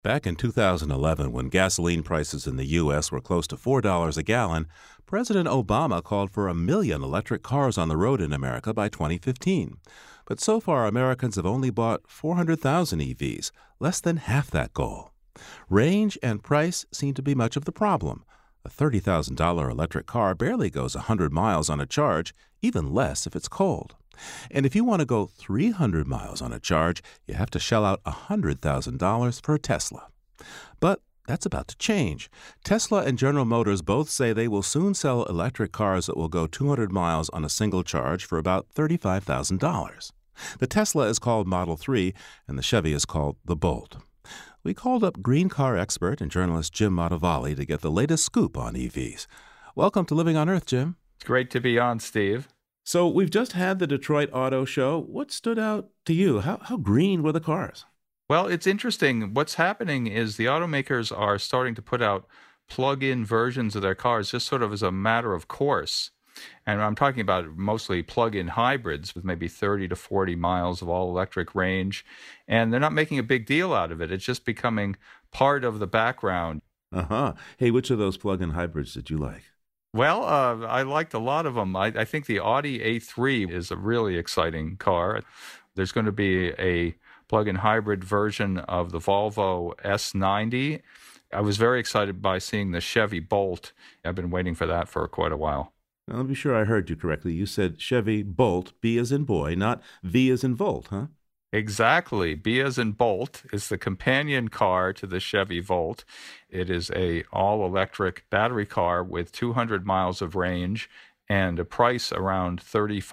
Back in 2011, when gasoline prices in the U.S. were close to $4 a gallon, President Obama called for 1 million electric cars on the road in America by 2015. But so far, Americans have only bought 400,000 EVs, less than half that goal. Range and price seem to be much of the problem. A $30,000 electric car barely goes 100 miles on a charge, even less if it's cold. And if you want to go 300 miles on a charge, you have to shell out $100,000 for a Tesla. But that's about to change. Tesla and General Motors both say they will soon sell electric cars that will go 200 miles on a single charge for about $35,000. The Tesla is called Model 3, and the Chevy is called the Bolt. We called up green car expert and journalist Jim Motovalli to get the latest scoop on EVs. Welcome to Living on Earth, Jim. It's great to be on, Steve. So we've just had the Detroit Auto Show. What stood out to you? How green were the cars? Well, it's interesting. What's happening is the automakers are starting to put out plug-in versions of their cars just sort of as a matter of course. And I'm talking about mostly plug-in hybrids with maybe 30 to 40 miles of all-electric range. And they're not making a big deal out of it. It's just becoming part of the background. Uh-huh. Hey, which of those plug-in hybrids did you like? Well, I liked a lot of them. I think the Audi A3 is a really exciting car. There's going to be a plug-in hybrid version of the Volvo S90. I was very excited by seeing the Chevy Bolt. I've been waiting for that for quite a while. Now, let me be sure I heard you correctly. You said Chevy Bolt, B as in boy, not V as in Volt, huh? Exactly. B as in Bolt is the companion car to the Chevy Volt. It is a all-electric battery car with 200 miles of range and a price around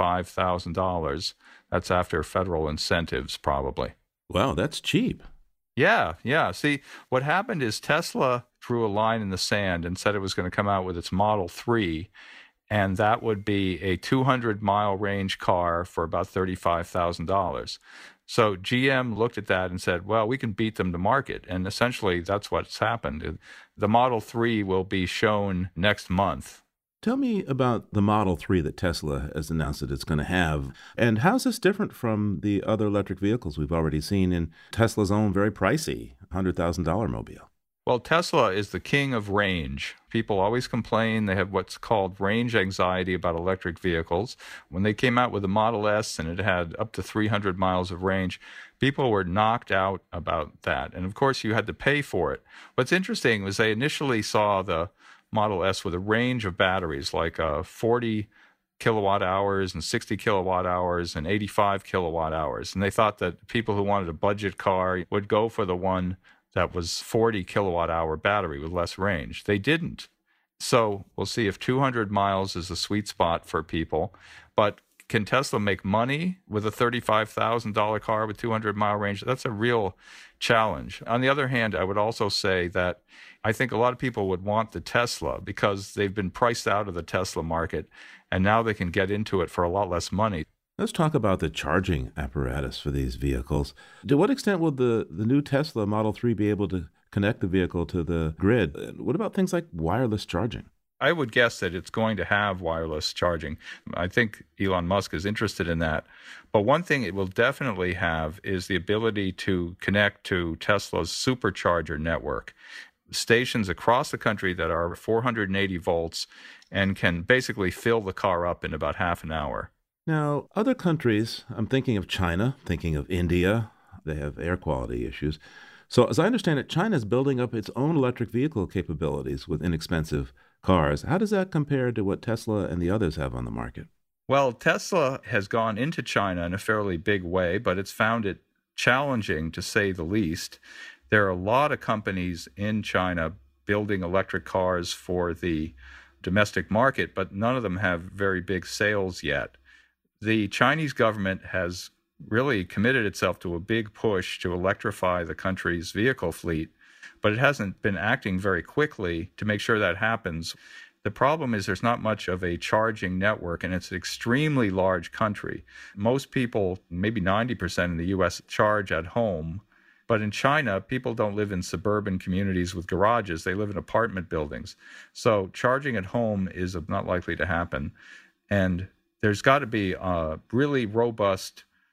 $35,000. That's after federal incentives, probably. Wow, that's cheap. Yeah. See, what happened is Tesla drew a line in the sand and said it was going to come out with its Model 3, and that would be a 200-mile range car for about $35,000. So GM looked at that and said, well, we can beat them to market. And essentially, that's what's happened. The Model 3 will be shown next month. Tell me about the Model 3 that Tesla has announced that it's going to have. And how's this different from the other electric vehicles we've already seen in Tesla's own very pricey $100,000 mobile? Well, Tesla is the king of range. People always complain they have what's called range anxiety about electric vehicles. When they came out with the Model S and it had up to 300 miles of range, people were knocked out about that. And of course, you had to pay for it. What's interesting was they initially saw the Model S with a range of batteries like 40 kilowatt hours and 60 kilowatt hours and 85 kilowatt hours. And they thought that people who wanted a budget car would go for the one that was 40 kilowatt hour battery with less range. They didn't. So we'll see if 200 miles is a sweet spot for people. But can Tesla make money with a $35,000 car with 200-mile range? That's a real challenge. On the other hand, I would also say that I think a lot of people would want the Tesla because they've been priced out of the Tesla market, and now they can get into it for a lot less money. Let's talk about the charging apparatus for these vehicles. To what extent will the new Tesla Model 3 be able to connect the vehicle to the grid? What about things like wireless charging? I would guess that it's going to have wireless charging. I think Elon Musk is interested in that. But one thing it will definitely have is the ability to connect to Tesla's supercharger network. Stations across the country that are 480 volts and can basically fill the car up in about half an hour. Now, other countries, I'm thinking of China, thinking of India, they have air quality issues. So as I understand it, China is building up its own electric vehicle capabilities with inexpensive cars. How does that compare to what Tesla and the others have on the market? Well, Tesla has gone into China in a fairly big way, but it's found it challenging to say the least. There are a lot of companies in China building electric cars for the domestic market, but none of them have very big sales yet. The Chinese government has really committed itself to a big push to electrify the country's vehicle fleet, but it hasn't been acting very quickly to make sure that happens. The problem is there's not much of a charging network, and it's an extremely large country. Most people, maybe 90% in the U.S., charge at home. But in China, people don't live in suburban communities with garages. They live in apartment buildings. So charging at home is not likely to happen. And there's got to be a really robust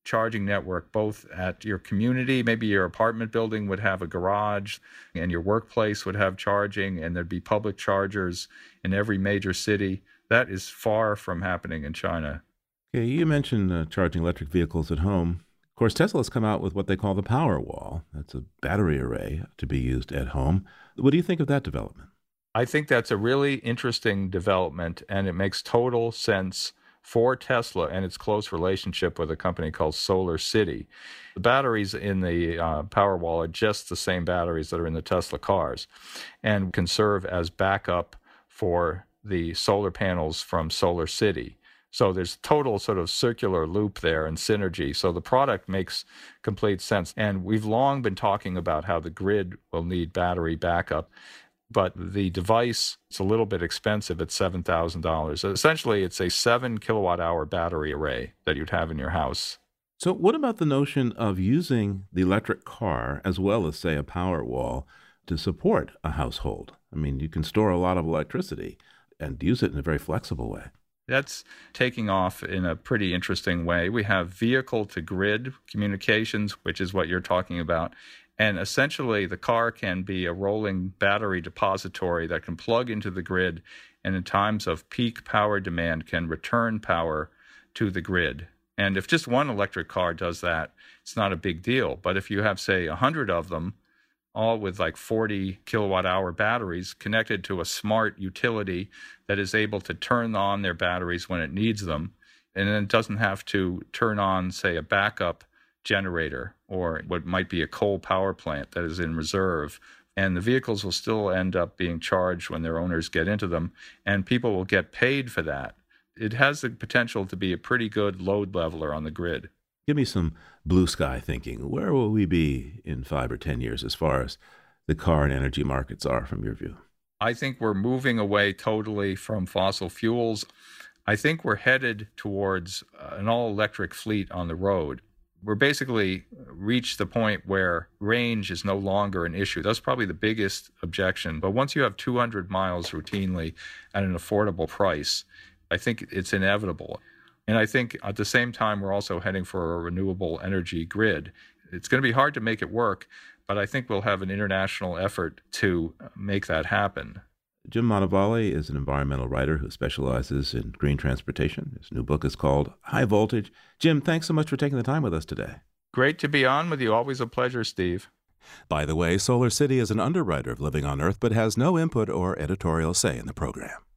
charging network both at your community. Maybe your apartment building would have a garage and your workplace would have charging, and there'd be public chargers in every major city. That is far from happening in China. Okay, you mentioned charging electric vehicles at home. Of course, Tesla's come out with what they call the Powerwall. That's a battery array to be used at home. What do you think of that development? I think that's a really interesting development, and it makes total sense for Tesla and its close relationship with a company called Solar City. The batteries in the Powerwall are just the same batteries that are in the Tesla cars and can serve as backup for the solar panels from Solar City. So there's total sort of circular loop there and synergy. So the product makes complete sense. And we've long been talking about how the grid will need battery backup. But the device is a little bit expensive at $7,000. Essentially, it's a 7 kilowatt hour battery array that you'd have in your house. So what about the notion of using the electric car as well as, say, a Powerwall to support a household? I mean, you can store a lot of electricity and use it in a very flexible way. That's taking off in a pretty interesting way. We have vehicle-to-grid communications, which is what you're talking about. And essentially, the car can be a rolling battery depository that can plug into the grid and in times of peak power demand can return power to the grid. And if just one electric car does that, it's not a big deal. But if you have, say, 100 of them, all with like 40 kilowatt hour batteries connected to a smart utility that is able to turn on their batteries when it needs them, and then it doesn't have to turn on, say, a backup generator or what might be a coal power plant that is in reserve. And the vehicles will still end up being charged when their owners get into them, and people will get paid for that. It has the potential to be a pretty good load leveler on the grid. Give me some blue sky thinking. Where will we be in 5 or 10 years as far as the car and energy markets are from your view? I think we're moving away totally from fossil fuels. I think we're headed towards an all-electric fleet on the road. We're basically reached the point where range is no longer an issue. That's probably the biggest objection. But once you have 200 miles routinely at an affordable price, I think it's inevitable. And I think at the same time, we're also heading for a renewable energy grid. It's going to be hard to make it work, but I think we'll have an international effort to make that happen. Jim Montevale is an environmental writer who specializes in green transportation. His new book is called High Voltage. Jim, thanks so much for taking the time with us today. Great to be on with you. Always a pleasure, Steve. By the way, Solar City is an underwriter of Living on Earth, but has no input or editorial say in the program.